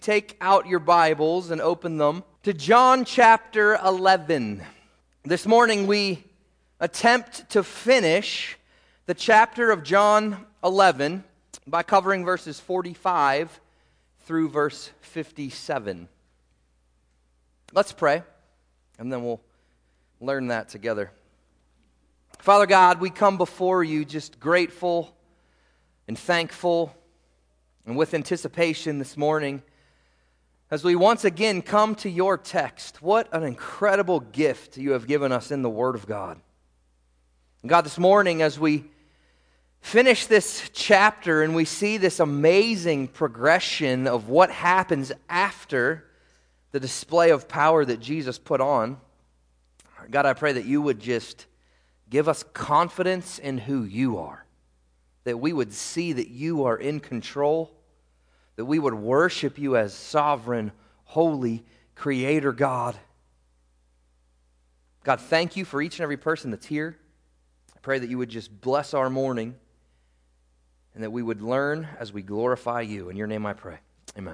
Take out your Bibles and open them to John chapter 11. This morning we attempt to finish the chapter of John 11 by covering verses 45 through verse 57. Let's pray, and then we'll learn that together. Father God, we come before you just grateful and thankful and with anticipation this morning as we once again come to your text. What an incredible gift you have given us in the Word of God. And God, this morning as we finish this chapter and we see this amazing progression of what happens after the display of power that Jesus put on, God, I pray that you would just give us confidence in who you are, that we would see that you are in control, that we would worship you as sovereign, holy, creator God. God, thank you for each and every person that's here. I pray that you would just bless our morning and that we would learn as we glorify you. In your name I pray. Amen.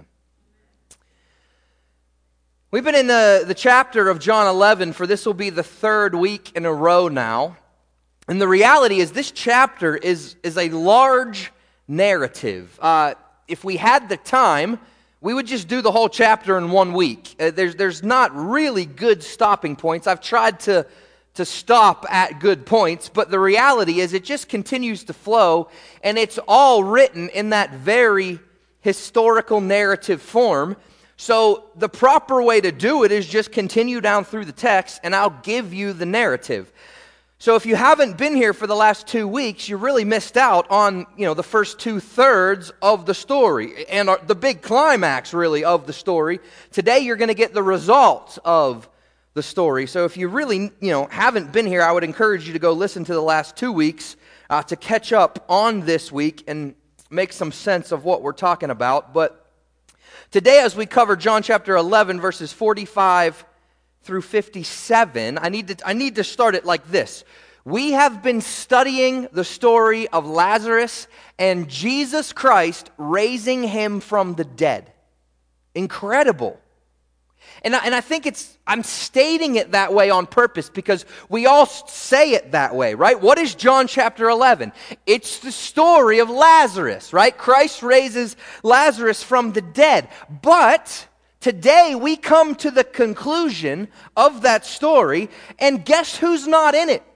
We've been in the chapter of John 11 for this will be the third week in a row now. And the reality is this chapter is a large narrative. If we had the time, we would just do the whole chapter in 1 week. There's not really good stopping points. I've tried to stop at good points, but the reality is it just continues to flow, and it's all written in that very historical narrative form. So the proper way to do it is just continue down through the text, and I'll give you the narrative. So if you haven't been here for the last 2 weeks, you really missed out on, the first 2/3 of the story and the big climax, really, of the story. Today, you're going to get the results of the story. So if you really, haven't been here, I would encourage you to go listen to the last 2 weeks to catch up on this week and make some sense of what we're talking about. But today, as we cover John chapter 11, verses 45 through 57, I need to start it like this. We have been studying the story of Lazarus and Jesus Christ raising him from the dead. Incredible. And I think I'm stating it that way on purpose because we all say it that way, right? What is John chapter 11? It's the story of Lazarus, right? Christ raises Lazarus from the dead. But today we come to the conclusion of that story, and guess who's not in it?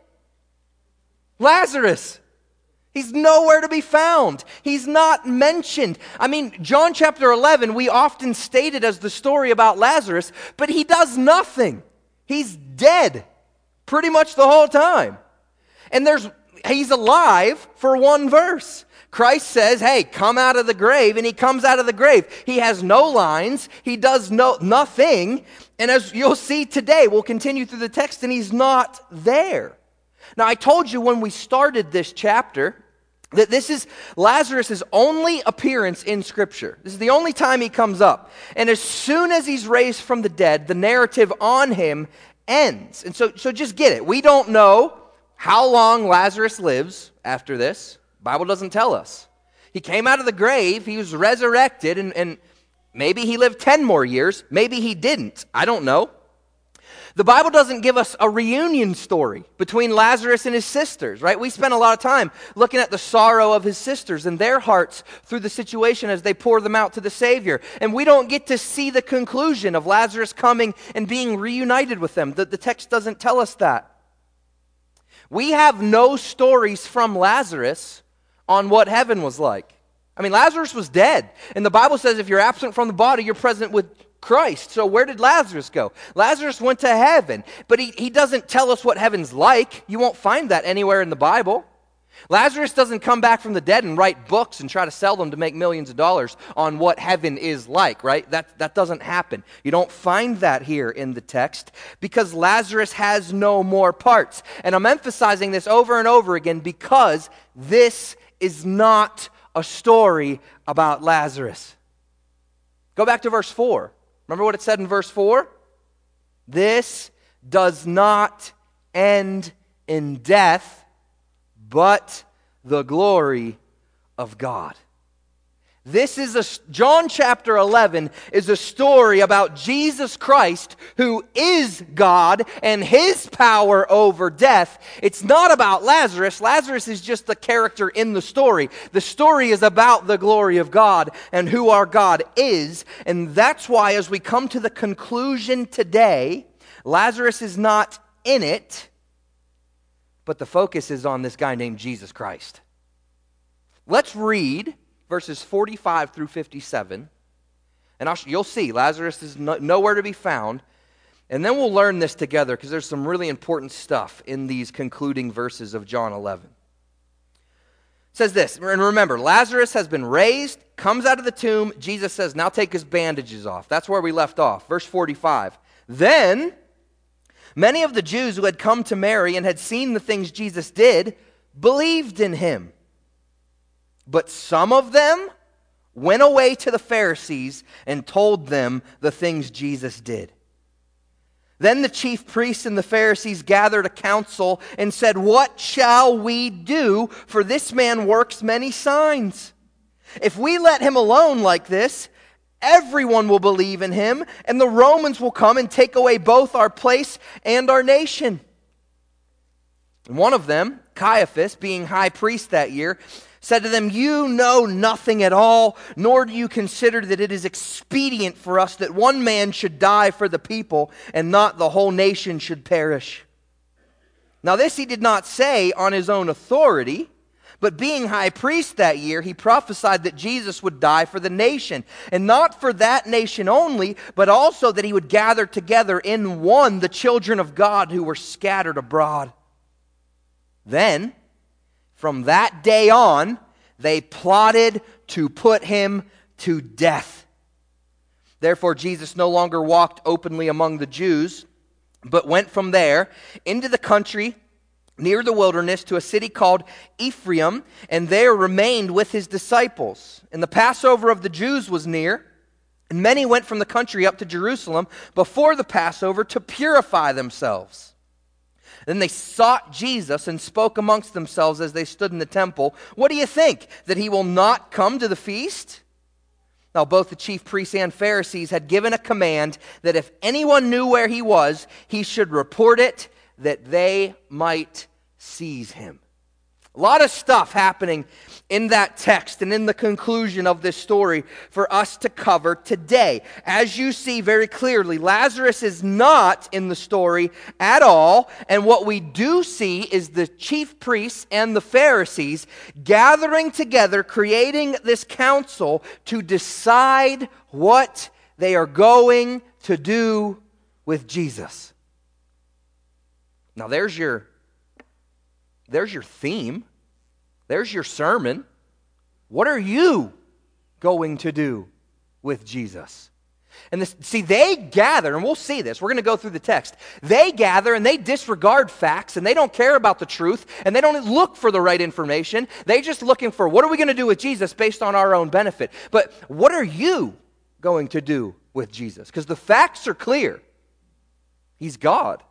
Lazarus. He's nowhere to be found. He's not mentioned. John chapter 11, we often state it as the story about Lazarus, but he does nothing. He's dead pretty much the whole time. And he's alive for one verse. Christ says, hey, come out of the grave, and he comes out of the grave. He has no lines. He does nothing. And as you'll see today, we'll continue through the text, and he's not there. Now, I told you when we started this chapter that this is Lazarus' only appearance in Scripture. This is the only time he comes up. And as soon as he's raised from the dead, the narrative on him ends. And so just get it. We don't know how long Lazarus lives after this. The Bible doesn't tell us. He came out of the grave, he was resurrected, and maybe he lived 10 more years. Maybe he didn't. I don't know. The Bible doesn't give us a reunion story between Lazarus and his sisters, right? We spent a lot of time looking at the sorrow of his sisters and their hearts through the situation as they pour them out to the Savior. And we don't get to see the conclusion of Lazarus coming and being reunited with them. The text doesn't tell us that. We have no stories from Lazarus on what heaven was like. Lazarus was dead. And the Bible says if you're absent from the body, you're present with Christ. So where did Lazarus go? Lazarus went to heaven, but he doesn't tell us what heaven's like. You won't find that anywhere in the Bible. Lazarus doesn't come back from the dead and write books and try to sell them to make millions of dollars on what heaven is like, right? That doesn't happen. You don't find that here in the text because Lazarus has no more parts. And I'm emphasizing this over and over again because this is not a story about Lazarus. Go back to verse 4. Remember what it said in verse 4? This does not end in death, but the glory of God. John chapter 11 is a story about Jesus Christ, who is God and his power over death. It's not about Lazarus. Lazarus is just the character in the story. The story is about the glory of God and who our God is. And that's why, as we come to the conclusion today, Lazarus is not in it, but the focus is on this guy named Jesus Christ. Let's read verses 45 through 57. And you'll see Lazarus is nowhere to be found. And then we'll learn this together, because there's some really important stuff in these concluding verses of John 11. It says this, and remember, Lazarus has been raised, comes out of the tomb. Jesus says, now take his bandages off. That's where we left off. Verse 45. Then many of the Jews who had come to Mary and had seen the things Jesus did believed in him. But some of them went away to the Pharisees and told them the things Jesus did. Then the chief priests and the Pharisees gathered a council and said, what shall we do? For this man works many signs. If we let him alone like this, everyone will believe in him, and the Romans will come and take away both our place and our nation. And one of them, Caiaphas, being high priest that year, said to them, you know nothing at all, nor do you consider that it is expedient for us that one man should die for the people, and not the whole nation should perish. Now this he did not say on his own authority, but being high priest that year, he prophesied that Jesus would die for the nation, and not for that nation only, but also that he would gather together in one the children of God who were scattered abroad. Then, from that day on, they plotted to put him to death. Therefore, Jesus no longer walked openly among the Jews, but went from there into the country near the wilderness to a city called Ephraim, and there remained with his disciples. And the Passover of the Jews was near, and many went from the country up to Jerusalem before the Passover to purify themselves. Then they sought Jesus and spoke amongst themselves as they stood in the temple, what do you think, that he will not come to the feast? Now both the chief priests and Pharisees had given a command that if anyone knew where he was, he should report it, that they might seize him. A lot of stuff happening in that text and in the conclusion of this story for us to cover today. As you see very clearly, Lazarus is not in the story at all, and what we do see is the chief priests and the Pharisees gathering together, creating this council to decide what they are going to do with Jesus. Now there's your theme. There's your sermon. What are you going to do with Jesus? And they gather, and we'll see this. We're going to go through the text. They gather and they disregard facts, and they don't care about the truth, and they don't look for the right information. They're just looking for, what are we going to do with Jesus based on our own benefit? But what are you going to do with Jesus? Because the facts are clear. He's God.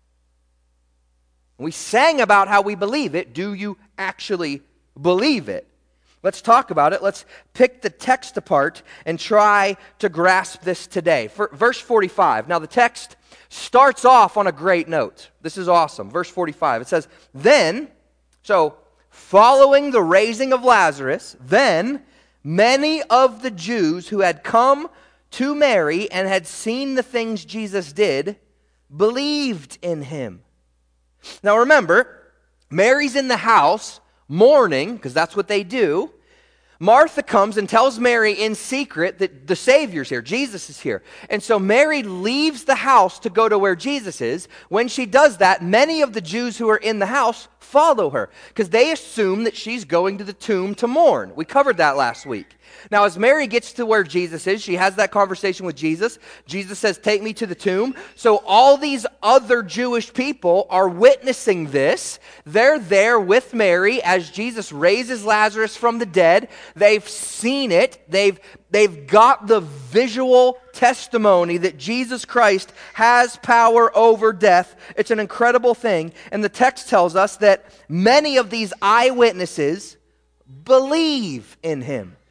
We sang about how we believe it. Do you actually believe it? Let's talk about it. Let's pick the text apart and try to grasp this today. Verse 45. Now the text starts off on a great note. This is awesome. Verse 45. It says, then, so following the raising of Lazarus, then many of the Jews who had come to Mary and had seen the things Jesus did believed in him. Now remember, Mary's in the house mourning, because that's what they do. Martha comes and tells Mary in secret that the Savior's here, Jesus is here. And so Mary leaves the house to go to where Jesus is. When she does that, many of the Jews who are in the house follow her, because they assume that she's going to the tomb to mourn. We covered that last week. Now, as Mary gets to where Jesus is, she has that conversation with Jesus. Jesus says, take me to the tomb. So all these other Jewish people are witnessing this. They're there with Mary as Jesus raises Lazarus from the dead. They've seen it. They've got the visual testimony that Jesus Christ has power over death. It's an incredible thing. And the text tells us that many of these eyewitnesses believe in him.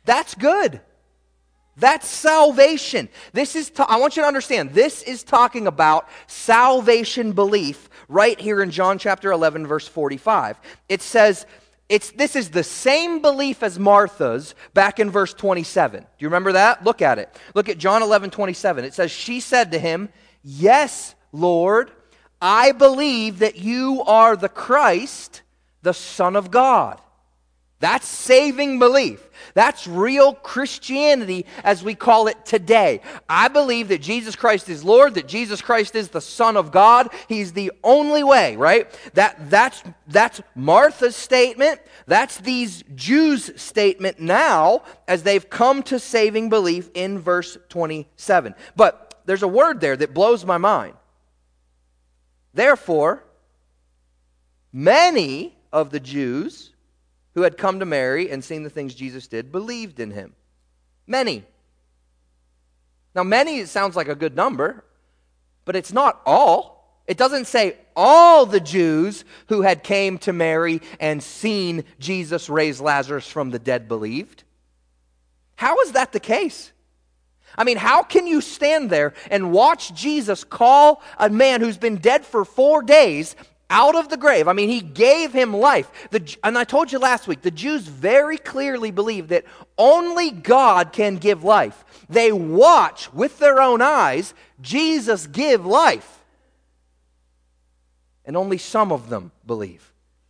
That's good. That's salvation. I want you to understand, this is talking about salvation belief right here in John chapter 11, verse 45. It says, this is the same belief as Martha's back in verse 27. Do you remember that? Look at it. Look at John 11, 27. It says, she said to him, "Yes, Lord, I believe that you are the Christ, the Son of God." That's saving belief. That's real Christianity as we call it today. I believe that Jesus Christ is Lord, that Jesus Christ is the Son of God. He's the only way, right? That's Martha's statement. That's these Jews' statement now as they've come to saving belief in verse 27. But there's a word there that blows my mind. Therefore, many of the Jews who had come to Mary and seen the things Jesus did believed in him. Many. Now, many sounds like a good number, but it's not all. It doesn't say all the Jews who had came to Mary and seen Jesus raise Lazarus from the dead believed. How is that the case? I mean, how can you stand there and watch Jesus call a man who's been dead for 4 days out of the grave? I mean, he gave him life. And I told you last week, the Jews very clearly believe that only God can give life. They watch with their own eyes Jesus give life. And only some of them believe.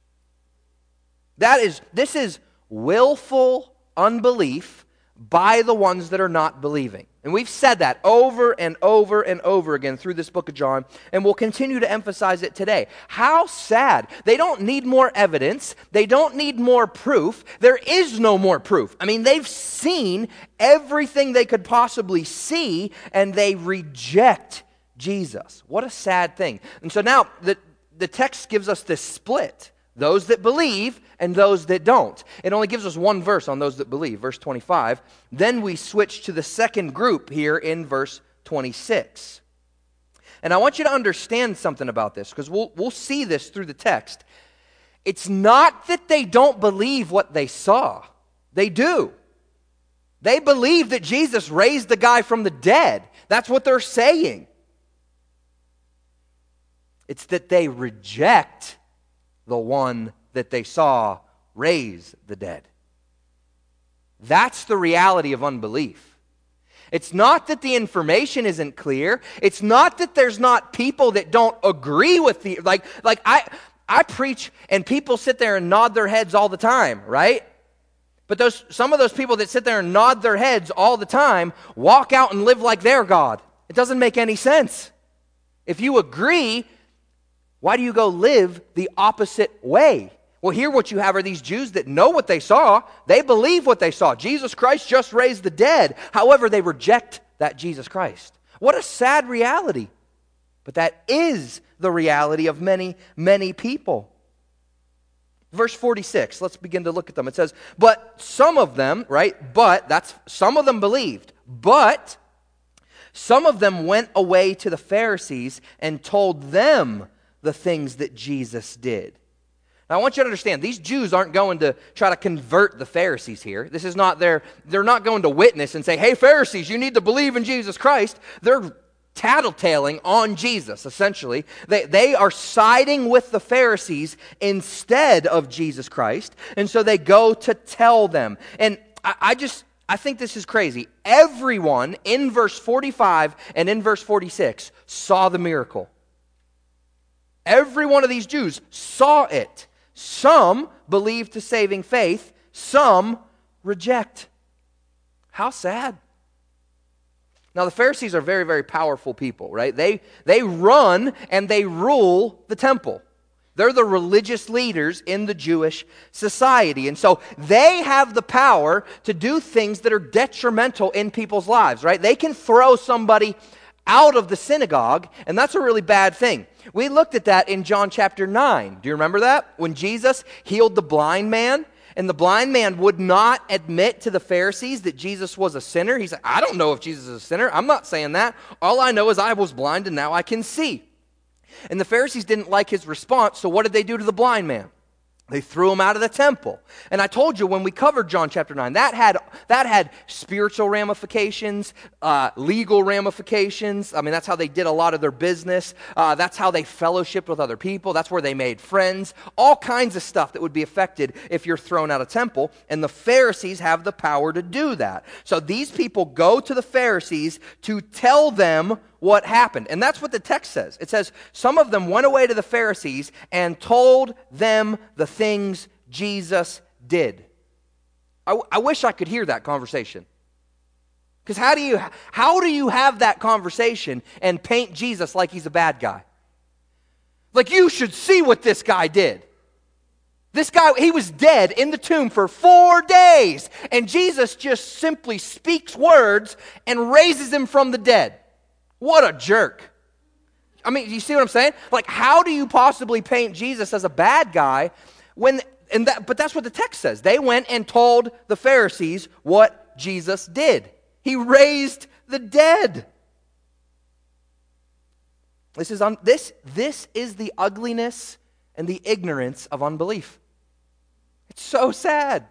This is willful unbelief by the ones that are not believing. And we've said that over and over and over again through this book of John, and we'll continue to emphasize it today. How sad. They don't need more evidence. They don't need more proof. There is no more proof. I mean, they've seen everything they could possibly see, and they reject Jesus. What a sad thing. And so now the text gives us this split. Those that believe and those that don't. It only gives us one verse on those that believe, verse 25. Then we switch to the second group here in verse 26. And I want you to understand something about this, because we'll see this through the text. It's not that they don't believe what they saw. They do. They believe that Jesus raised the guy from the dead. That's what they're saying. It's that they reject the one that they saw raise the dead. That's the reality of unbelief. It's not that the information isn't clear. It's not that there's not people that don't agree with the... Like I preach and people sit there and nod their heads all the time, right? But some of those people that sit there and nod their heads all the time walk out and live like they're God. It doesn't make any sense. If you agree, why do you go live the opposite way? Well, here what you have are these Jews that know what they saw. They believe what they saw. Jesus Christ just raised the dead. However, they reject that Jesus Christ. What a sad reality. But that is the reality of many, many people. Verse 46, let's begin to look at them. It says, but some of them, right? Some of them believed. But some of them went away to the Pharisees and told them the things that Jesus did. Now, I want you to understand, these Jews aren't going to try to convert the Pharisees here. This is not they're not going to witness and say, hey, Pharisees, you need to believe in Jesus Christ. They're tattletaling on Jesus, essentially. They are siding with the Pharisees instead of Jesus Christ, and so they go to tell them. And I think this is crazy. Everyone in verse 45 and in verse 46 saw the miracle. Every one of these Jews saw it. Some believe to saving faith, some reject. How sad. Now, the Pharisees are very, very powerful people, right? They run and they rule the temple. They're the religious leaders in the Jewish society. And so they have the power to do things that are detrimental in people's lives, right? They can throw somebody out of the synagogue, and that's a really bad thing. We looked at that in John chapter 9. Do you remember that? When Jesus healed the blind man, and the blind man would not admit to the Pharisees that Jesus was a sinner. He said, I don't know if Jesus is a sinner. I'm not saying that. All I know is I was blind and now I can see. And the Pharisees didn't like his response, so what did they do to the blind man? They threw him out of the temple. And I told you when we covered John chapter 9, that had spiritual ramifications, legal ramifications. I mean, that's how they did a lot of their business. That's how they fellowshiped with other people. That's where they made friends. All kinds of stuff that would be affected if you're thrown out of temple. And the Pharisees have the power to do that. So these people go to the Pharisees to tell them what happened. And that's what the text says. It says, some of them went away to the Pharisees and told them the things Jesus did. I wish I could hear that conversation. Because how do you have that conversation and paint Jesus like he's a bad guy? Like, you should see what this guy did. This guy, he was dead in the tomb for 4 days. And Jesus just simply speaks words and raises him from the dead. What a jerk. I mean, you see what I'm saying? Like, how do you possibly paint Jesus as a bad guy but that's what the text says. They went and told the Pharisees what Jesus did. He raised the dead. This is the ugliness and the ignorance of unbelief. It's so sad.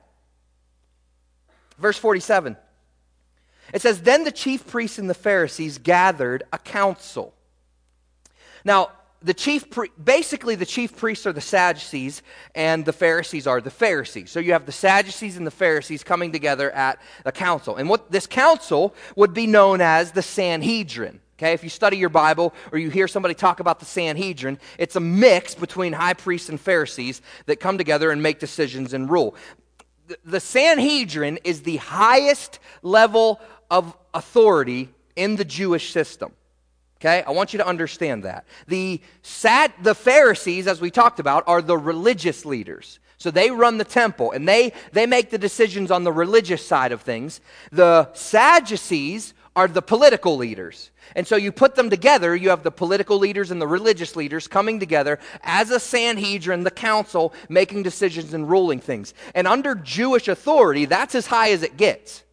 Verse 47. It says, then the chief priests and the Pharisees gathered a council. Now, the chief priests are the Sadducees, and the Pharisees are the Pharisees. So you have the Sadducees and the Pharisees coming together at the council. And what this council would be known as the Sanhedrin. Okay, if you study your Bible or you hear somebody talk about the Sanhedrin, it's a mix between high priests and Pharisees that come together and make decisions and rule. The Sanhedrin is the highest level of authority in the Jewish system. Okay, I want you to understand that. The Pharisees, as we talked about, are the religious leaders. So they run the temple, and they make the decisions on the religious side of things. The Sadducees are the political leaders. And so you put them together, you have the political leaders and the religious leaders coming together as a Sanhedrin, the council, making decisions and ruling things. And under Jewish authority, that's as high as it gets.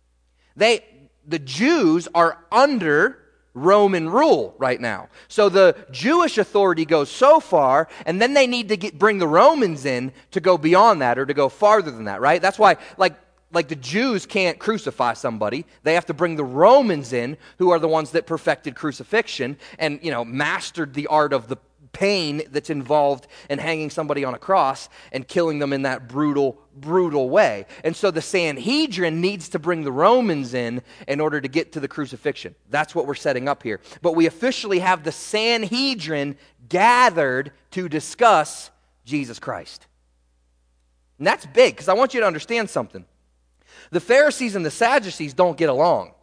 The Jews are under Roman rule right now. So the Jewish authority goes so far, and then they need to bring the Romans in to go beyond that or to go farther than that, right? That's why, like the Jews can't crucify somebody. They have to bring the Romans in, who are the ones that perfected crucifixion and, mastered the art of the pain that's involved in hanging somebody on a cross and killing them in that brutal, brutal way. And so the Sanhedrin needs to bring the Romans in order to get to the crucifixion. That's what we're setting up here. But we officially have the Sanhedrin gathered to discuss Jesus Christ. And that's big, because I want you to understand something. The Pharisees and the Sadducees don't get along.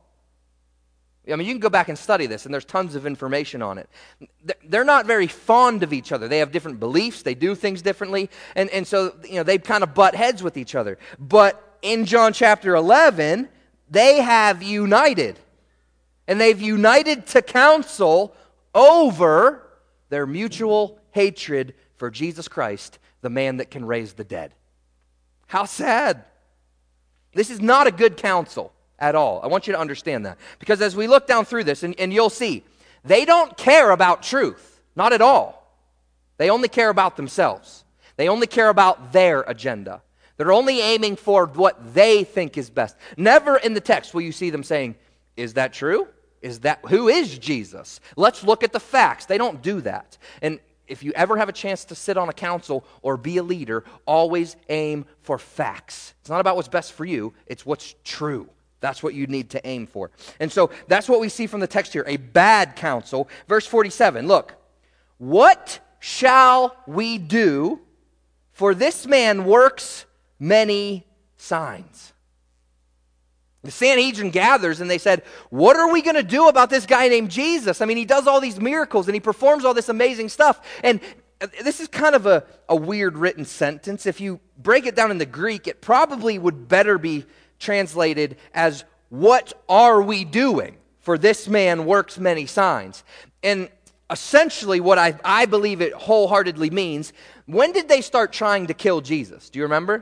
I mean, you can go back and study this, and there's tons of information on it. They're not very fond of each other. They have different beliefs. They do things differently. And so, they kind of butt heads with each other. But in John chapter 11, they have united. And they've united to counsel over their mutual hatred for Jesus Christ, the man that can raise the dead. How sad. This is not a good counsel at all. I want you to understand that. Because as we look down through this, and you'll see, they don't care about truth. Not at all. They only care about themselves. They only care about their agenda. They're only aiming for what they think is best. Never in the text will you see them saying, is that true? Who is Jesus? Let's look at the facts. They don't do that. And if you ever have a chance to sit on a council or be a leader, always aim for facts. It's not about what's best for you. It's what's true. That's what you need to aim for. And so that's what we see from the text here, a bad counsel. Verse 47, look. What shall we do? For this man works many signs. The Sanhedrin gathers and they said, what are we going to do about this guy named Jesus? I mean, he does all these miracles and he performs all this amazing stuff. And this is kind of a weird written sentence. If you break it down in the Greek, it probably would better be translated as, what are we doing? For this man works many signs. And essentially what I believe it wholeheartedly means, when did they start trying to kill Jesus? Do you remember?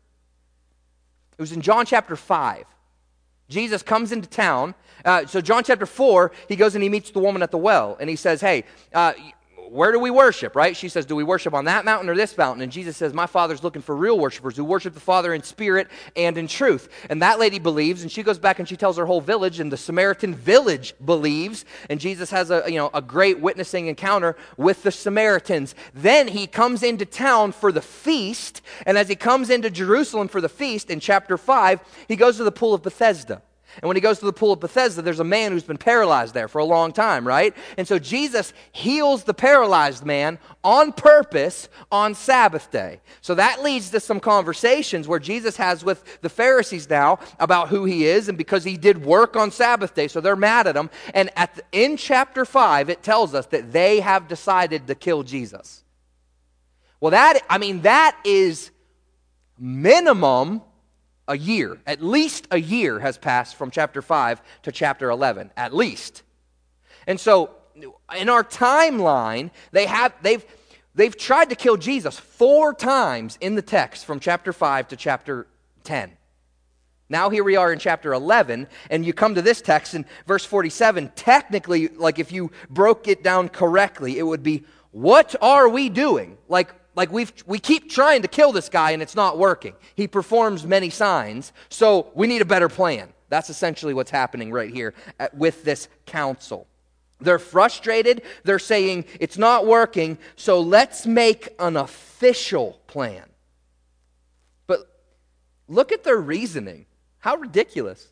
It was in John chapter 5. Jesus comes into town. So John chapter 4, he goes and he meets the woman at the well. And he says, hey, where do we worship, right? She says, do we worship on that mountain or this mountain? And Jesus says, my Father's looking for real worshipers who worship the Father in spirit and in truth. And that lady believes, and she goes back and she tells her whole village, and the Samaritan village believes, and Jesus has a great witnessing encounter with the Samaritans. Then he comes into town for the feast, and as he comes into Jerusalem for the feast, in chapter 5, he goes to the pool of Bethesda. And when he goes to the pool of Bethesda, there's a man who's been paralyzed there for a long time, right? And so Jesus heals the paralyzed man on purpose on Sabbath day. So that leads to some conversations where Jesus has with the Pharisees now about who he is, and because he did work on Sabbath day, so they're mad at him. And in chapter 5, it tells us that they have decided to kill Jesus. Well, that is minimum a year. At least a year has passed from chapter 5 to chapter 11, at least. And so in our timeline, they've tried to kill Jesus 4 times in the text from chapter 5 to chapter 10. Now here we are in chapter 11, and you come to this text in verse 47. Technically, like if you broke it down correctly, it would be, what are we doing? Like we keep trying to kill this guy and it's not working. He performs many signs, so we need a better plan. That's essentially what's happening right here with this council. They're frustrated. They're saying it's not working, so let's make an official plan. But look at their reasoning. How ridiculous.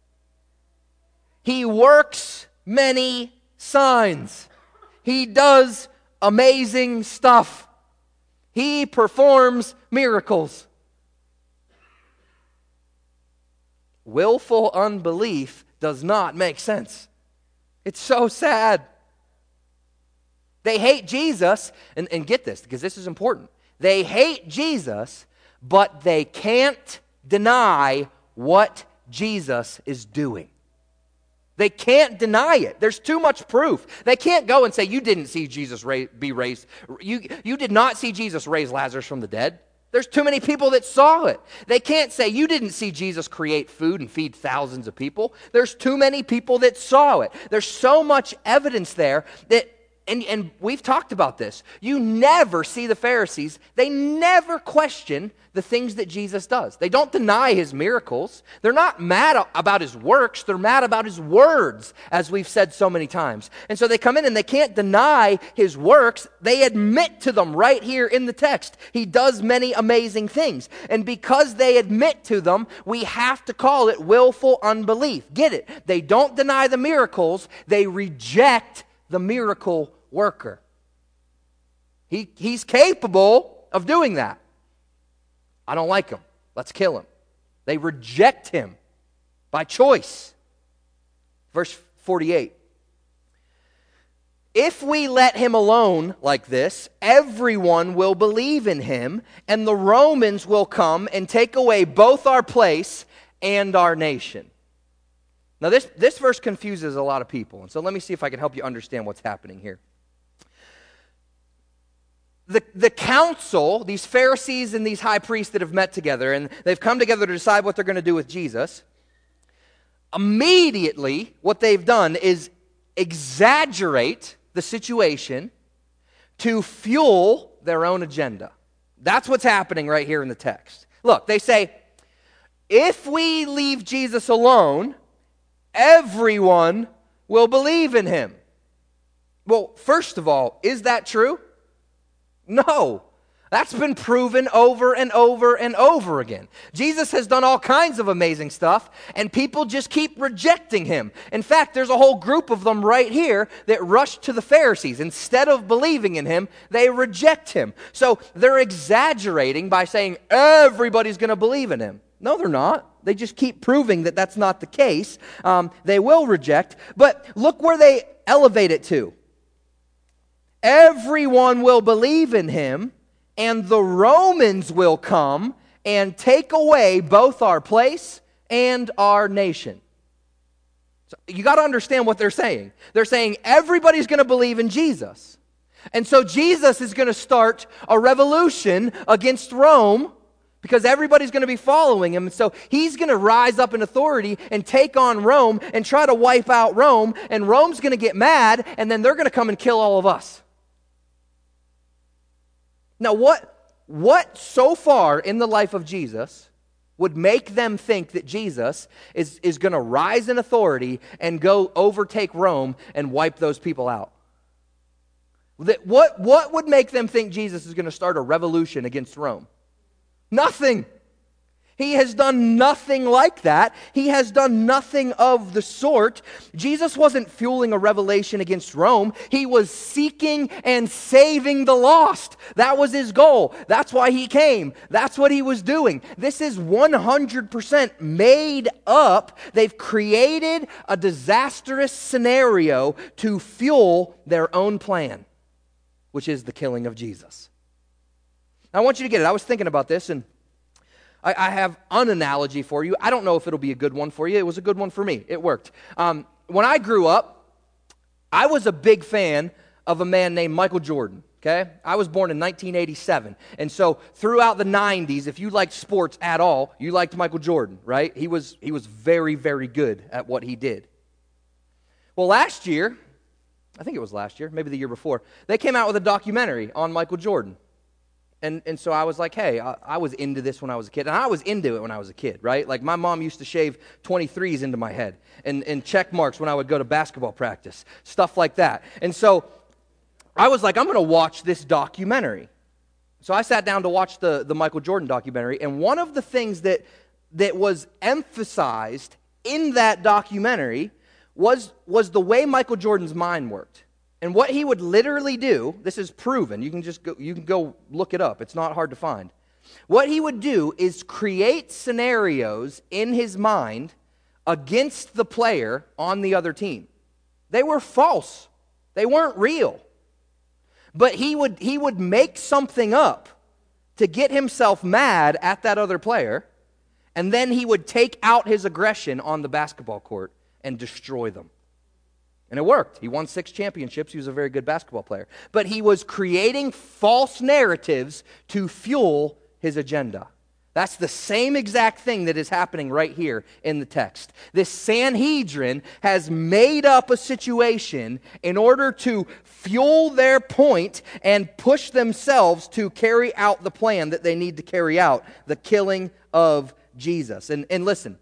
He works many signs. He does amazing stuff. He performs miracles. Willful unbelief does not make sense. It's so sad. They hate Jesus, and get this, because this is important. They hate Jesus, but they can't deny what Jesus is doing. They can't deny it. There's too much proof. They can't go and say, you didn't see Jesus be raised. You did not see Jesus raise Lazarus from the dead. There's too many people that saw it. They can't say, you didn't see Jesus create food and feed thousands of people. There's too many people that saw it. There's so much evidence there that, and we've talked about this. You never see the Pharisees. They never question the things that Jesus does. They don't deny his miracles. They're not mad about his works. They're mad about his words, as we've said so many times. And so they come in and they can't deny his works. They admit to them right here in the text. He does many amazing things. And because they admit to them, we have to call it willful unbelief. Get it? They don't deny the miracles. They reject the miracle worker. He's capable of doing that. I don't like him. Let's kill him. They reject him by choice. Verse 48. If we let him alone like this, everyone will believe in him, and the Romans will come and take away both our place and our nation. Now this verse confuses a lot of people, and so let me see if I can help you understand what's happening here. The council, these Pharisees and these high priests that have met together, and they've come together to decide what they're going to do with Jesus, immediately what they've done is exaggerate the situation to fuel their own agenda. That's what's happening right here in the text. Look, they say, if we leave Jesus alone, everyone will believe in him. Well, first of all, is that true? No. That's been proven over and over and over again. Jesus has done all kinds of amazing stuff, and people just keep rejecting him. In fact, there's a whole group of them right here that rush to the Pharisees. Instead of believing in him, they reject him. So they're exaggerating by saying everybody's going to believe in him. No, they're not. They just keep proving that that's not the case. They will reject. But look where they elevate it to. Everyone will believe in him, and the Romans will come and take away both our place and our nation. So you got to understand what they're saying. They're saying everybody's going to believe in Jesus. And so Jesus is going to start a revolution against Rome because everybody's going to be following him. And so he's going to rise up in authority and take on Rome and try to wipe out Rome. And Rome's going to get mad, and then they're going to come and kill all of us. Now, what so far in the life of Jesus would make them think that Jesus is going to rise in authority and go overtake Rome and wipe those people out? What would make them think Jesus is going to start a revolution against Rome? Nothing. He has done nothing like that. He has done nothing of the sort. Jesus wasn't fueling a revelation against Rome. He was seeking and saving the lost. That was his goal. That's why he came. That's what he was doing. This is 100% made up. They've created a disastrous scenario to fuel their own plan, which is the killing of Jesus. Now, I want you to get it. I was thinking about this, and I have an analogy for you. I don't know if it'll be a good one for you. It was a good one for me. It worked. When I grew up, I was a big fan of a man named Michael Jordan. Okay? I was born in 1987. And so throughout the 90s, if you liked sports at all, you liked Michael Jordan, right? He was very, very good at what he did. Well, last year, I think it was last year, maybe the year before, they came out with a documentary on Michael Jordan. And so I was like, hey, I was into this when I was a kid. And I was into it when I was a kid, right? Like my mom used to shave 23s into my head and check marks when I would go to basketball practice, stuff like that. And so I was like, I'm going to watch this documentary. So I sat down to watch the Michael Jordan documentary. And one of the things that was emphasized in that documentary was the way Michael Jordan's mind worked. And what he would literally do, this is proven, you can go look it up, it's not hard to find. What he would do is create scenarios in his mind against the player on the other team. They were false. They weren't real. But he would make something up to get himself mad at that other player, and then he would take out his aggression on the basketball court and destroy them. And it worked. He won 6 championships. He was a very good basketball player. But he was creating false narratives to fuel his agenda. That's the same exact thing that is happening right here in the text. This Sanhedrin has made up a situation in order to fuel their point and push themselves to carry out the plan that they need to carry out, the killing of Jesus. And listen,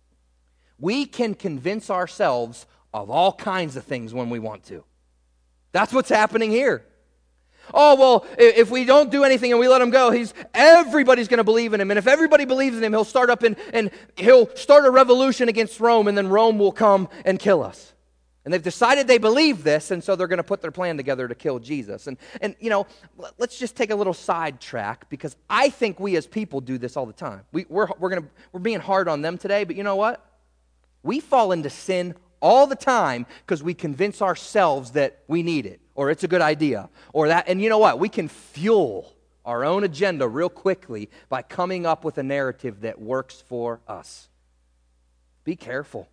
we can convince ourselves of all kinds of things when we want to. That's what's happening here. Oh, well, if we don't do anything and we let him go, everybody's going to believe in him. And if everybody believes in him, he'll start up and he'll start a revolution against Rome, and then Rome will come and kill us. And they've decided they believe this, and so they're going to put their plan together to kill Jesus. And you know, let's just take a little sidetrack, because I think we as people do this all the time. We're being hard on them today, but you know what? We fall into sin all the time because we convince ourselves that we need it, or it's a good idea, or that. And you know what? We can fuel our own agenda real quickly by coming up with a narrative that works for us. Be careful.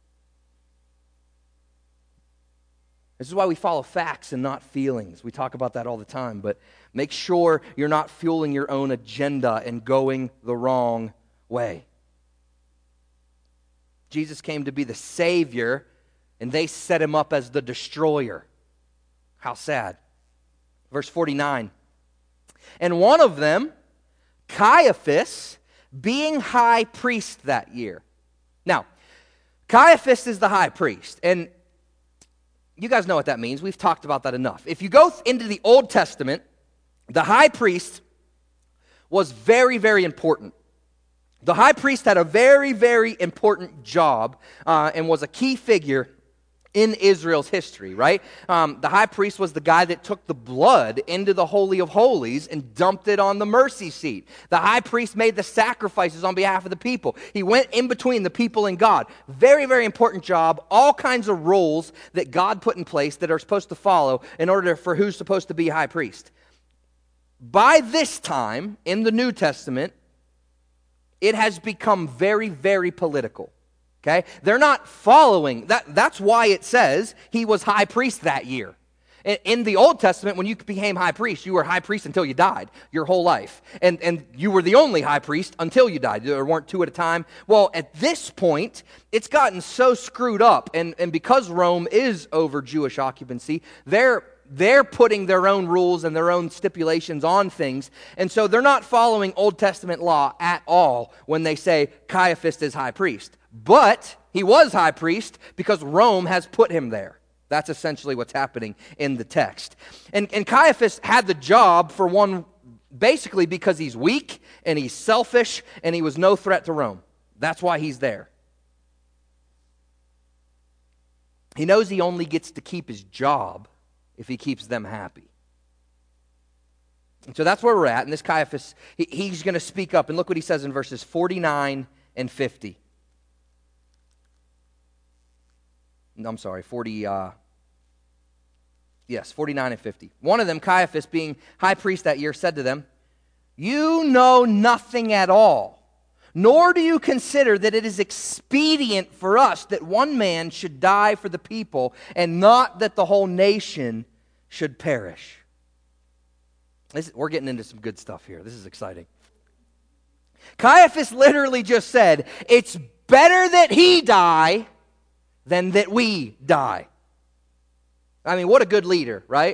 This is why we follow facts and not feelings. We talk about that all the time, but make sure you're not fueling your own agenda and going the wrong way. Jesus came to be the Savior, and they set him up as the destroyer. How sad. Verse 49. And one of them, Caiaphas, being high priest that year. Now, Caiaphas is the high priest, and you guys know what that means. We've talked about that enough. If you go into the Old Testament, the high priest was very, very important. The high priest had a very, very important job and was a key figure in Israel's history, right? The high priest was the guy that took the blood into the Holy of Holies and dumped it on the mercy seat. The high priest made the sacrifices on behalf of the people. He went in between the people and God. Very, very important job. All kinds of rules that God put in place that are supposed to follow in order for who's supposed to be high priest. By this time, in the New Testament, it has become very, very political, okay? They're not following. That's why it says he was high priest that year. In the Old Testament, when you became high priest, you were high priest until you died, your whole life. And you were the only high priest until you died. There weren't 2 at a time. Well, at this point, it's gotten so screwed up. And because Rome is over Jewish occupancy, they're they're putting their own rules and their own stipulations on things. And so they're not following Old Testament law at all when they say Caiaphas is high priest. But he was high priest because Rome has put him there. That's essentially what's happening in the text. And Caiaphas had the job for one, basically because he's weak and he's selfish and he was no threat to Rome. That's why he's there. He knows he only gets to keep his job if he keeps them happy. And so that's where we're at. And this Caiaphas, he's going to speak up. And look what he says in verses 49 and 50. I'm sorry, 49 and 50. One of them, Caiaphas, being high priest that year, said to them, "You know nothing at all, nor do you consider that it is expedient for us that one man should die for the people, and not that the whole nation should perish." We're getting into some good stuff here. This is exciting. Caiaphas literally just said, it's better that he die than that we die. I mean, what a good leader, right?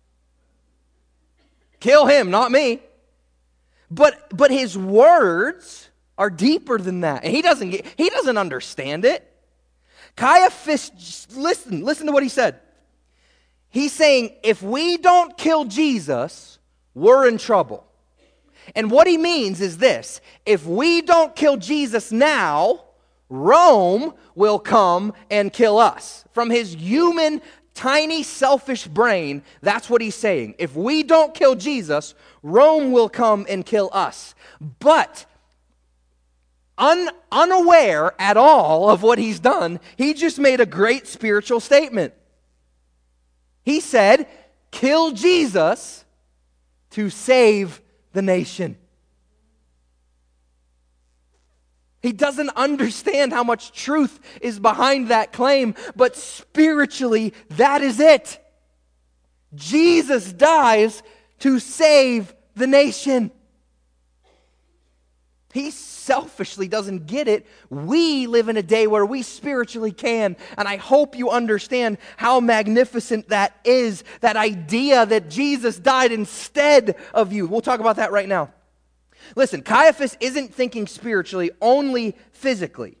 Kill him, not me. But his words are deeper than that. And he doesn't understand it. Caiaphas, listen to what he said. He's saying, if we don't kill Jesus, we're in trouble. And what he means is this: if we don't kill Jesus now, Rome will come and kill us. From his human, tiny, selfish brain, that's what he's saying. If we don't kill Jesus, Rome will come and kill us. But unaware at all of what he's done, he just made a great spiritual statement. He said, kill Jesus to save the nation. He doesn't understand how much truth is behind that claim, but spiritually, that is it. Jesus dies to save the nation. He selfishly doesn't get it. We live in a day where we spiritually can, and I hope you understand how magnificent that is, that idea that Jesus died instead of you. We'll talk about that right now. Listen, Caiaphas isn't thinking spiritually, only physically.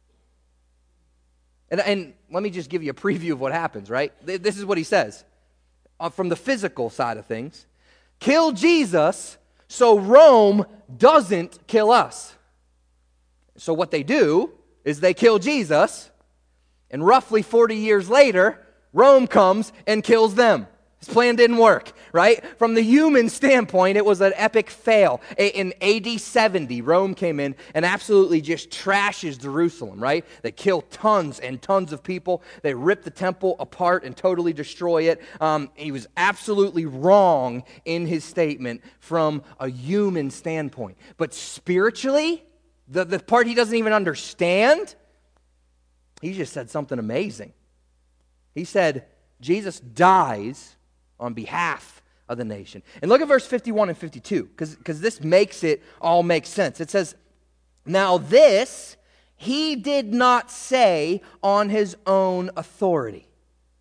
And let me just give you a preview of what happens, right? This is what he says. From the physical side of things, kill Jesus so Rome doesn't kill us. So what they do is they kill Jesus, and roughly 40 years later, Rome comes and kills them. His plan didn't work, right? From the human standpoint, it was an epic fail. In AD 70, Rome came in and absolutely just trashes Jerusalem, right? They kill tons and tons of people. They rip the temple apart and totally destroy it. He was absolutely wrong in his statement from a human standpoint. But spiritually, the part he doesn't even understand, he just said something amazing. He said, Jesus dies on behalf of the nation. And look at verse 51 and 52, because this makes it all make sense. It says, now this he did not say on his own authority,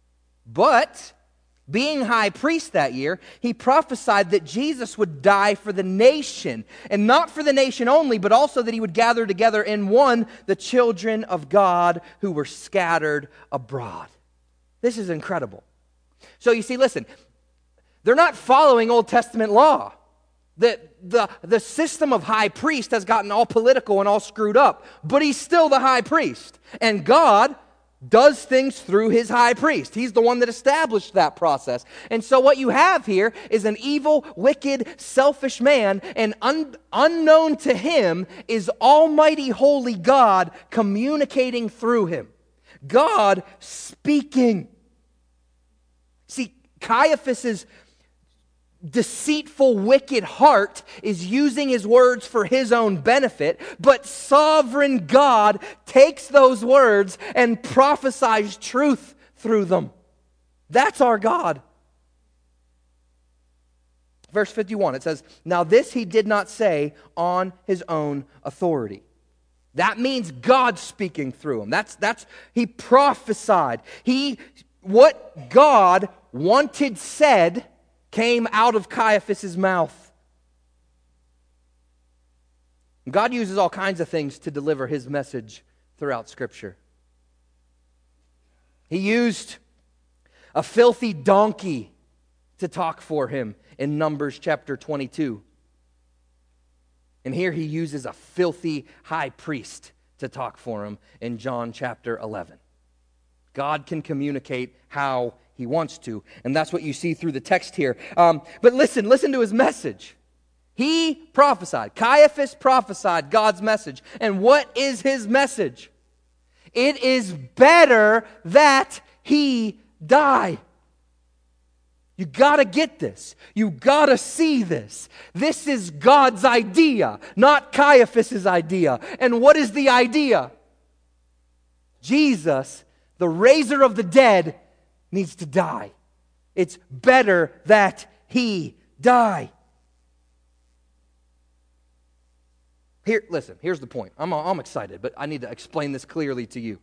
but being high priest that year, he prophesied that Jesus would die for the nation, and not for the nation only, but also that he would gather together in one the children of God who were scattered abroad. This is incredible. So you see, listen, they're not following Old Testament law. The system of high priest has gotten all political and all screwed up, but he's still the high priest. And God does things through his high priest. He's the one that established that process. And so what you have here is an evil, wicked, selfish man, and unknown to him is almighty, holy God communicating through him. God speaking. See, Caiaphas's deceitful, wicked heart is using his words for his own benefit, but sovereign God takes those words and prophesies truth through them. That's our God. Verse 51, it says, now this he did not say on his own authority. That means God speaking through him. That's he prophesied. What God wanted said came out of Caiaphas' mouth. God uses all kinds of things to deliver his message throughout Scripture. He used a filthy donkey to talk for him in Numbers chapter 22. And here he uses a filthy high priest to talk for him in John chapter 11. God can communicate how he wants to, and that's what you see through the text here. But listen to his message. He prophesied. Caiaphas prophesied God's message. And what is his message? It is better that he die. You got to get this. You got to see this. This is God's idea, not Caiaphas' idea. And what is the idea? Jesus, the raiser of the dead, needs to die. It's better that he die. Here's the point. I'm excited, but I need to explain this clearly to you.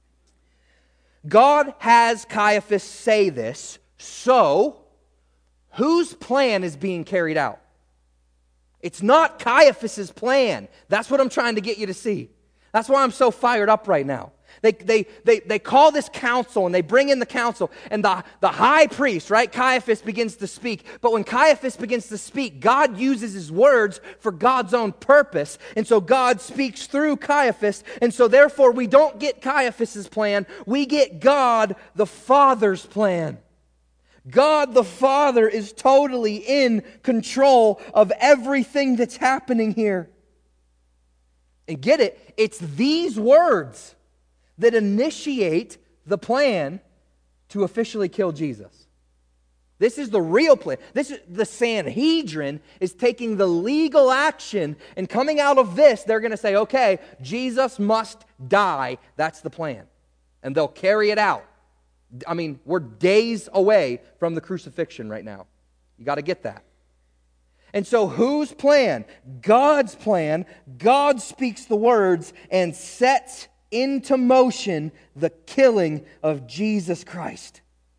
God has Caiaphas say this, so whose plan is being carried out? It's not Caiaphas' plan. That's what I'm trying to get you to see. That's why I'm so fired up right now. They call this council, and they bring in the council, and the high priest, right, Caiaphas, begins to speak. But when Caiaphas begins to speak, God uses his words for God's own purpose. And so God speaks through Caiaphas. And so therefore we don't get Caiaphas' plan. We get God the Father's plan. God the Father is totally in control of everything that's happening here. And get it? It's these words that initiate the plan to officially kill Jesus. This is the real plan. This is the Sanhedrin is taking the legal action, and coming out of this, they're going to say, okay, Jesus must die. That's the plan. And they'll carry it out. I mean, we're days away from the crucifixion right now. You got to get that. And so whose plan? God's plan. God speaks the words and sets into motion the killing of Jesus Christ.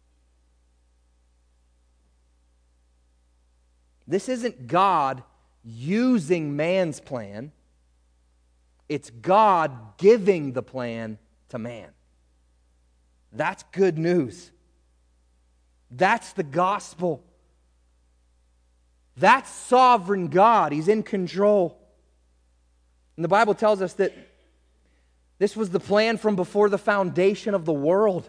This isn't God using man's plan. It's God giving the plan to man. That's good news. That's the gospel. That's sovereign God. He's in control. And the Bible tells us that this was the plan from before the foundation of the world.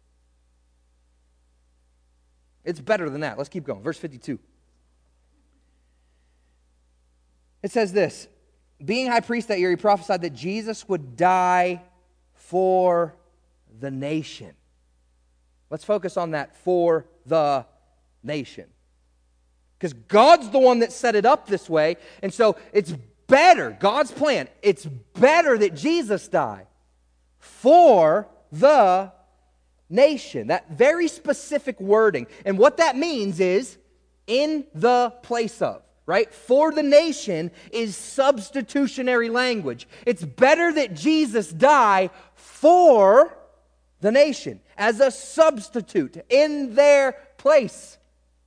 It's better than that. Let's keep going. Verse 52. It says this, being high priest that year, he prophesied that Jesus would die for the nation. Let's focus on that, for the nation. Because God's the one that set it up this way, and so it's better, God's plan, it's better that Jesus die for the nation. That very specific wording. And what that means is in the place of, right? For the nation is substitutionary language. It's better that Jesus die for the nation as a substitute in their place.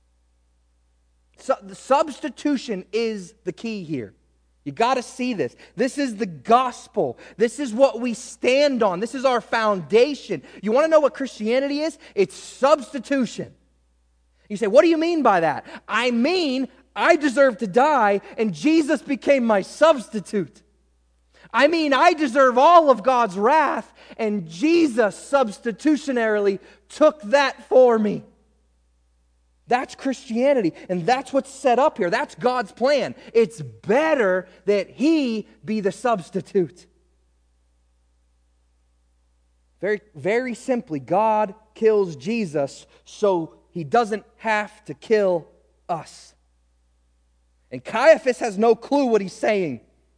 So the substitution is the key here. You got to see this. This is the gospel. This is what we stand on. This is our foundation. You want to know what Christianity is? It's substitution. You say, what do you mean by that? I mean, I deserve to die, and Jesus became my substitute. I mean, I deserve all of God's wrath, and Jesus substitutionarily took that for me. That's Christianity, and that's what's set up here. That's God's plan. It's better that He be the substitute. Very, very simply, God kills Jesus so He doesn't have to kill us. And Caiaphas has no clue what he's saying.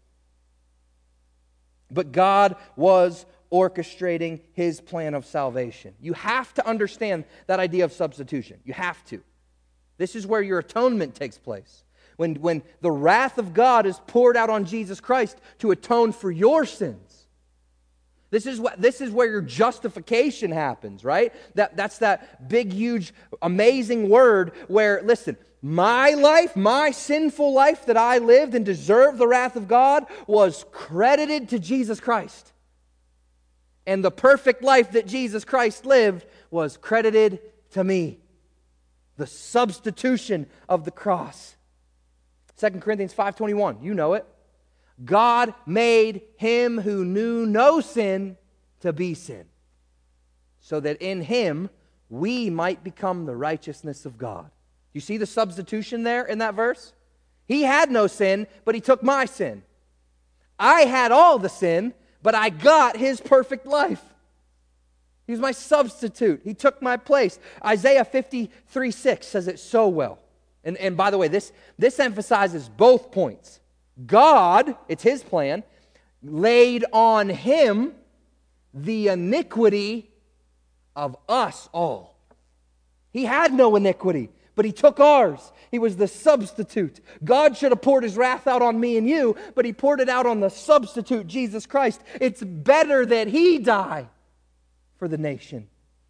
But God was orchestrating His plan of salvation. You have to understand that idea of substitution. You have to. This is where your atonement takes place. When the wrath of God is poured out on Jesus Christ to atone for your sins. This is where your justification happens, right? That's that big, huge, amazing word where, listen, my life, my sinful life that I lived and deserved the wrath of God was credited to Jesus Christ. And the perfect life that Jesus Christ lived was credited to me. The substitution of the cross. 2 Corinthians 5:21, you know it. God made him who knew no sin to be sin, so that in him we might become the righteousness of God. You see the substitution there in that verse? He had no sin, but he took my sin. I had all the sin, but I got his perfect life. He was my substitute. He took my place. Isaiah 53:6 says it so well. And by the way, this emphasizes both points. God, it's his plan, laid on him the iniquity of us all. He had no iniquity, but he took ours. He was the substitute. God should have poured his wrath out on me and you, but he poured it out on the substitute, Jesus Christ. It's better that he die for the nation.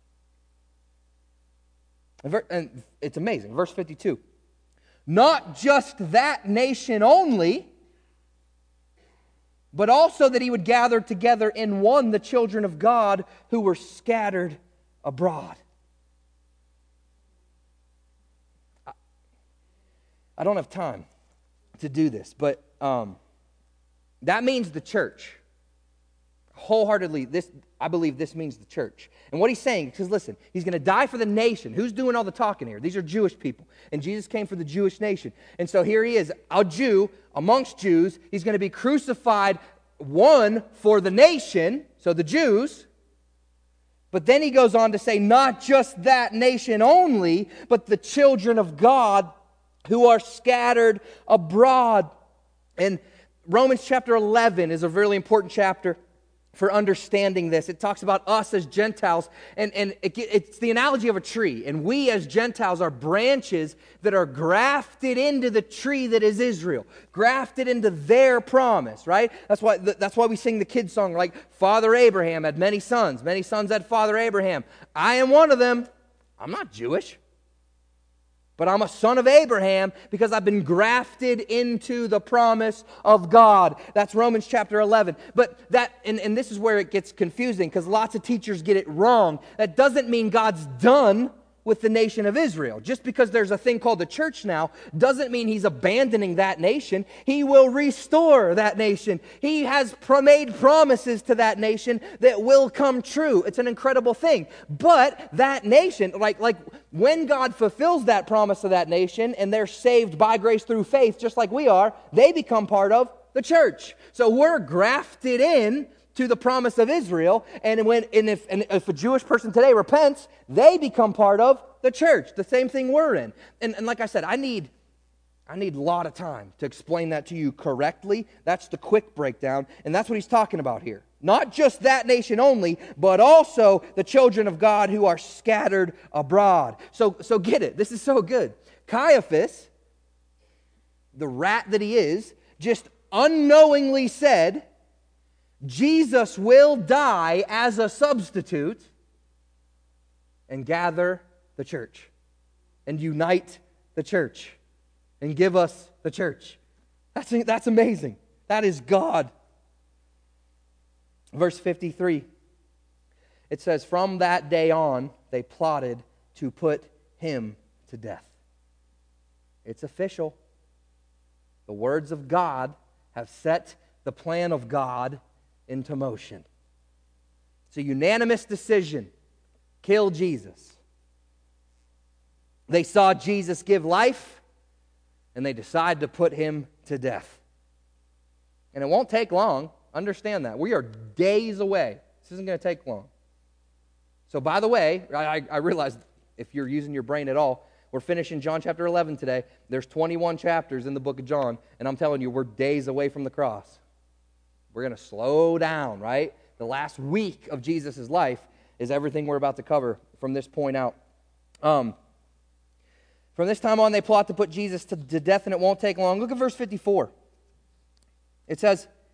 And it's amazing. Verse 52. Not just that nation only, but also that he would gather together in one the children of God who were scattered abroad. I don't have time to do this, but that means the church. Wholeheartedly, I believe this means the church. And what he's saying, because listen, he's going to die for the nation. Who's doing all the talking here? These are Jewish people. And Jesus came for the Jewish nation. And so here he is, a Jew amongst Jews. He's going to be crucified, one, for the nation, so the Jews. But then he goes on to say, not just that nation only, but the children of God who are scattered abroad. And Romans chapter 11 is a really important chapter for understanding this. It talks about us as Gentiles, and it's the analogy of a tree. And we as Gentiles are branches that are grafted into the tree that is Israel, grafted into their promise, right? That's why we sing the kids' song, like, Father Abraham had many sons had Father Abraham. I am one of them. I'm not Jewish, but I'm a son of Abraham because I've been grafted into the promise of God. That's Romans chapter 11. But and this is where it gets confusing because lots of teachers get it wrong. That doesn't mean God's done with the nation of Israel. Just because there's a thing called the church now doesn't mean he's abandoning that nation. He will restore that nation. He has made promises to that nation that will come true. It's an incredible thing. But that nation, like when God fulfills that promise to that nation and they're saved by grace through faith, just like we are, they become part of the church. So we're grafted in to the promise of Israel, and if a Jewish person today repents, they become part of the church, the same thing we're in. And like I said, I need a lot of time to explain that to you correctly. That's the quick breakdown, and that's what he's talking about here. Not just that nation only, but also the children of God who are scattered abroad. So get it. This is so good. Caiaphas, the rat that he is, just unknowingly said, Jesus will die as a substitute and gather the church and unite the church and give us the church. That's amazing. That is God. Verse 53, it says, from that day on, they plotted to put him to death. It's official. The words of God have set the plan of God into motion. It's a unanimous decision. Kill Jesus. They saw Jesus give life, and they decide to put him to death. And it won't take long. Understand that. We are days away. This isn't going to take long. So by the way, I realize if you're using your brain at all, we're finishing John chapter 11 today. There's 21 chapters in the book of John, and I'm telling you, we're days away from the cross. We're going to slow down, right? The last week of Jesus' life is everything we're about to cover from this point out. From this time on, they plot to put Jesus to death, and it won't take long. Look at verse 54. It says,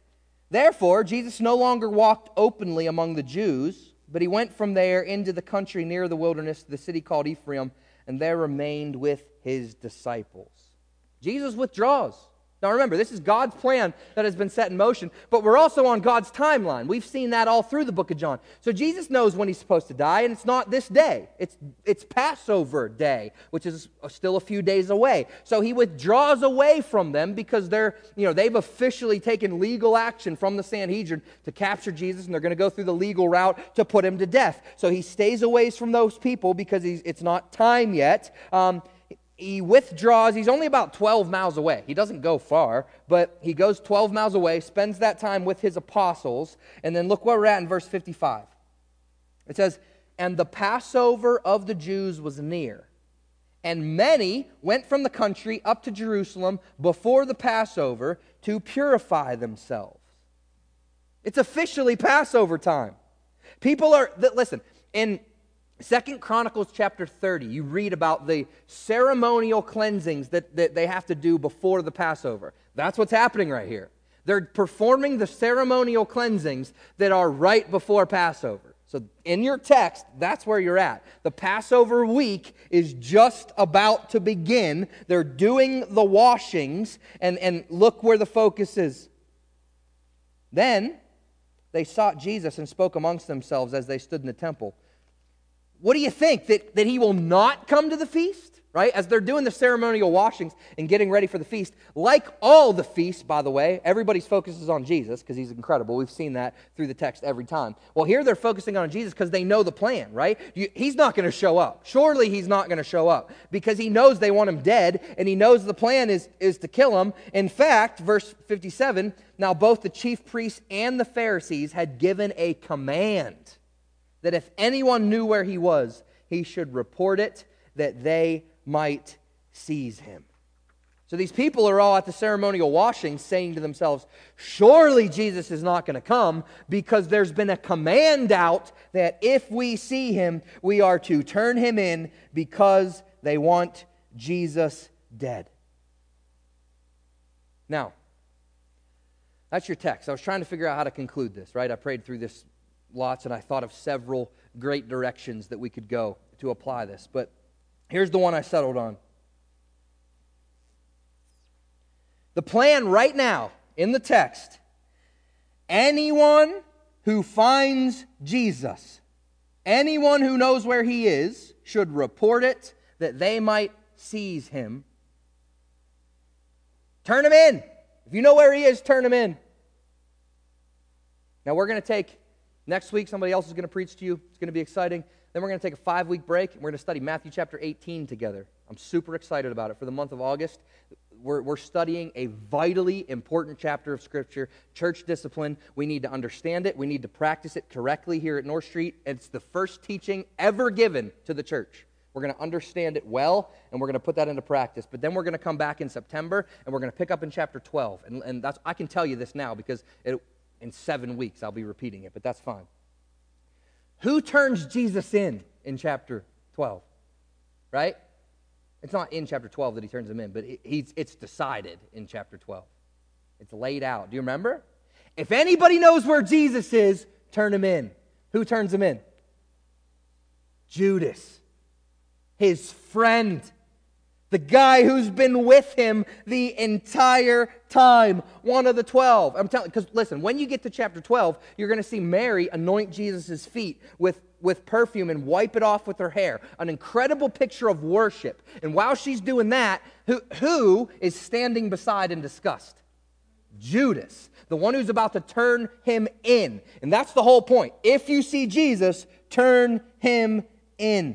Therefore, Jesus no longer walked openly among the Jews, but he went from there into the country near the wilderness, to the city called Ephraim, and there remained with his disciples. Jesus withdraws. Now remember, this is God's plan that has been set in motion, but we're also on God's timeline. We've seen that all through the book of John. So Jesus knows when he's supposed to die, and it's not this day. It's Passover day, which is still a few days away. So he withdraws away from them because they've officially taken legal action from the Sanhedrin to capture Jesus, and they're going to go through the legal route to put him to death. So he stays away from those people because it's not time yet. He withdraws. He's only about 12 miles away. He doesn't go far, but he goes 12 miles away, spends that time with his apostles, and then look where we're at in verse 55. It says, "And the Passover of the Jews was near, and many went from the country up to Jerusalem before the Passover to purify themselves." It's officially Passover time. Listen, in 2 Chronicles chapter 30, you read about the ceremonial cleansings that they have to do before the Passover. That's what's happening right here. They're performing the ceremonial cleansings that are right before Passover. So in your text, that's where you're at. The Passover week is just about to begin. They're doing the washings, and look where the focus is. Then they sought Jesus and spoke amongst themselves as they stood in the temple. What do you think? That he will not come to the feast? Right? As they're doing the ceremonial washings and getting ready for the feast, like all the feasts, by the way, everybody's focus is on Jesus because he's incredible. We've seen that through the text every time. Well, here they're focusing on Jesus because they know the plan, right? He's not going to show up. Surely he's not going to show up because he knows they want him dead, and he knows the plan is to kill him. In fact, verse 57, now both the chief priests and the Pharisees had given a command that if anyone knew where he was, he should report it, that they might seize him. So these people are all at the ceremonial washing saying to themselves, surely Jesus is not going to come because there's been a command out that if we see him, we are to turn him in because they want Jesus dead. Now, that's your text. I was trying to figure out how to conclude this, right? I prayed through this lots, and I thought of several great directions that we could go to apply this. But here's the one I settled on. The plan right now in the text, anyone who finds Jesus, anyone who knows where he is, should report it that they might seize him. Turn him in. If you know where he is, turn him in. Now we're going to take next week, somebody else is going to preach to you. It's going to be exciting. Then we're going to take a 5-week break, and we're going to study Matthew chapter 18 together. I'm super excited about it. For the month of August, we're studying a vitally important chapter of Scripture, church discipline. We need to understand it. We need to practice it correctly here at North Street. It's the first teaching ever given to the church. We're going to understand it well, and we're going to put that into practice. But then we're going to come back in September, and we're going to pick up in chapter 12. And that's, I can tell you this now because in 7 weeks, I'll be repeating it, but that's fine. Who turns Jesus in chapter 12? Right? It's not in chapter 12 that he turns him in, but it's decided in chapter 12. It's laid out. Do you remember? If anybody knows where Jesus is, turn him in. Who turns him in? Judas, his friend. The guy who's been with him the entire time. One of the 12. I'm telling you, because listen, when you get to chapter 12, you're going to see Mary anoint Jesus' feet with perfume and wipe it off with her hair. An incredible picture of worship. And while she's doing that, who is standing beside in disgust? Judas, the one who's about to turn him in. And that's the whole point. If you see Jesus, turn him in.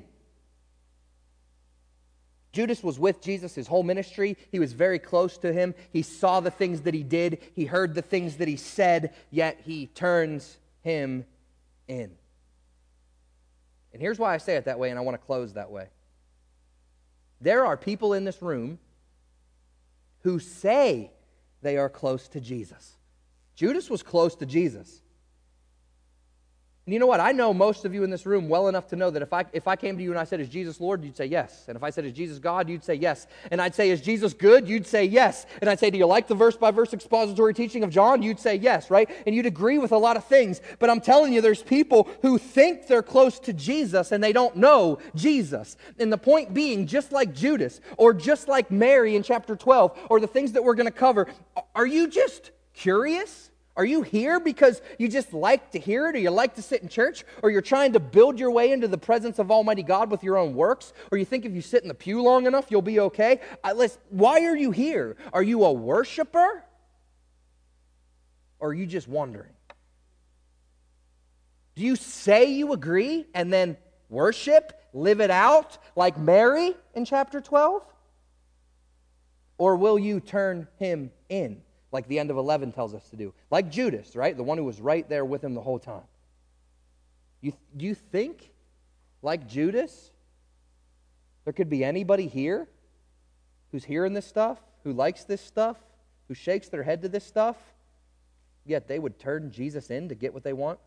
Judas was with Jesus his whole ministry. He was very close to him. He saw the things that he did. He heard the things that he said, yet he turns him in. And here's why I say it that way, and I want to close that way. There are people in this room who say they are close to Jesus. Judas was close to Jesus. And you know what? I know most of you in this room well enough to know that if I came to you and I said, is Jesus Lord? You'd say yes. And if I said, is Jesus God? You'd say yes. And I'd say, is Jesus good? You'd say yes. And I'd say, do you like the verse-by-verse expository teaching of John? You'd say yes, right? And you'd agree with a lot of things. But I'm telling you, there's people who think they're close to Jesus and they don't know Jesus. And the point being, just like Judas or just like Mary in chapter 12 or the things that we're going to cover, are you just curious? Are you here because you just like to hear it, or you like to sit in church, or you're trying to build your way into the presence of Almighty God with your own works, or you think if you sit in the pew long enough, you'll be okay? Why are you here? Are you a worshiper, or are you just wondering? Do you say you agree and then worship, live it out like Mary in chapter 12? Or will you turn him in? Like the end of 11 tells us to do. Like Judas, right? The one who was right there with him the whole time. Do you think, like Judas, there could be anybody here who's hearing this stuff, who likes this stuff, who shakes their head to this stuff, yet they would turn Jesus in to get what they want?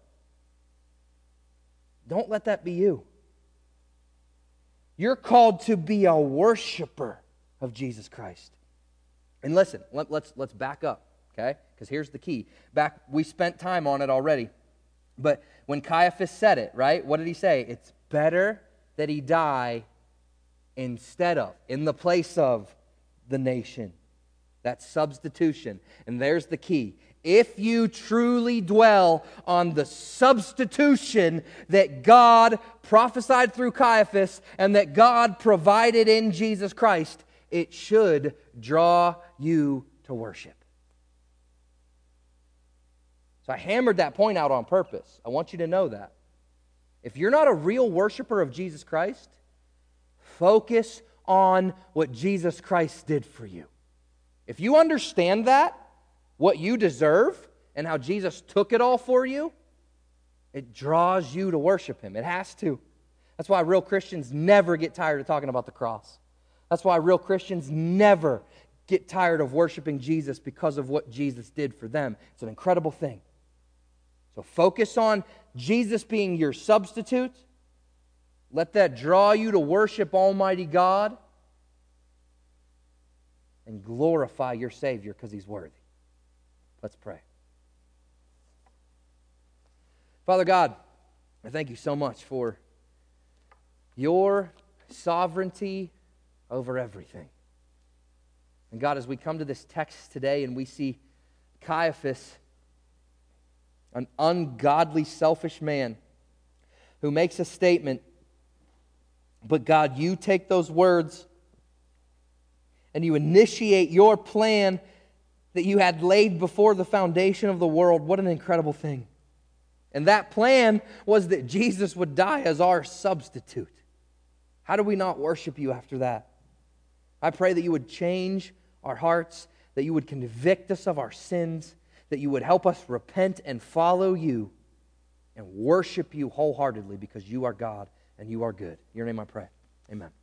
Don't let that be you. You're called to be a worshiper of Jesus Christ. And listen, let's back up, okay? Because here's the key. We spent time on it already. But when Caiaphas said it, right, what did he say? It's better that he die instead of, in the place of, the nation. That's substitution. And there's the key. If you truly dwell on the substitution that God prophesied through Caiaphas and that God provided in Jesus Christ, it should draw you to worship. So I hammered that point out on purpose. I want you to know that. If you're not a real worshiper of Jesus Christ, focus on what Jesus Christ did for you. If you understand that, what you deserve, and how Jesus took it all for you, it draws you to worship Him. It has to. That's why real Christians never get tired of talking about the cross. That's why real Christians never get tired of worshiping Jesus, because of what Jesus did for them. It's an incredible thing. So focus on Jesus being your substitute. Let that draw you to worship Almighty God. And glorify your Savior because He's worthy. Let's pray. Father God, I thank you so much for your sovereignty over everything. And God, as we come to this text today and we see Caiaphas, an ungodly, selfish man who makes a statement, but God, you take those words and you initiate your plan that you had laid before the foundation of the world. What an incredible thing. And that plan was that Jesus would die as our substitute. How do we not worship you after that? I pray that you would change our hearts, that you would convict us of our sins, that you would help us repent and follow you and worship you wholeheartedly, because you are God and you are good. In your name I pray. Amen.